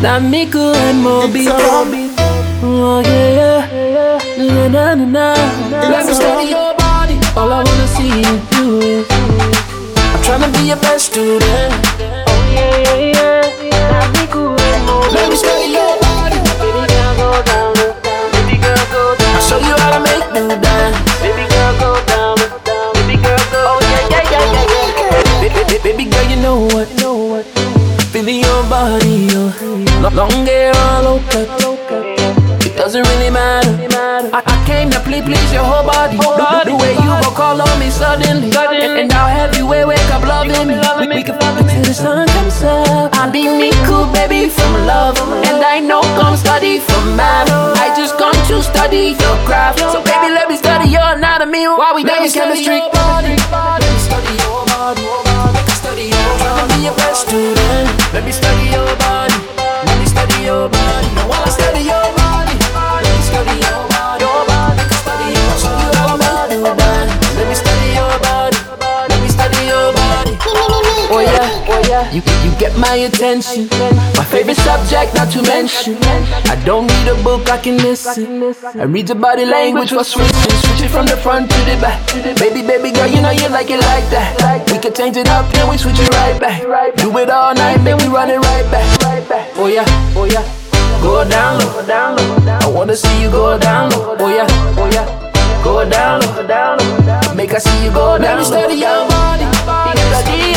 Now me good and more beat. Oh yeah, yeah. Na na na na. Let me study your body. All I wanna see you do is I'm tryna be your best student. Oh yeah, yeah. Now me good and more beat. Let me study your body. Baby girl, go down, baby girl, go down. I'll show you how to make do dance. Baby girl, go down, baby girl, go. Oh yeah, yeah, yeah, yeah. Baby girl, you know what? Feeling your body, long hair all over. It doesn't really matter. I came to please your whole body. The way you go call on me suddenly, and I'll have you wake up loving me. We can fuck until the sun comes up. I be me cool, baby, from love, and I know come study from math. I just come to study your craft. So baby, let me study your anatomy while we dance chemistry. Let me study your body. Tryna be your best student. Let me study your body. Let me study your body. I wanna study your body. Let me study your body. Study your body. Let me study your body. Let me study your body. Oh yeah, you get my attention. My favorite subject, not to mention. I don't need a book, I can listen. I read your body language for switching from the front to the back. Baby girl, you know you like it like that. We can change it up, then we switch it right back. Do it all night, then we run it right back. Oh yeah, go down low. I wanna see you go down low. Oh yeah, go down low. Make I see you go down low. Let me study your body.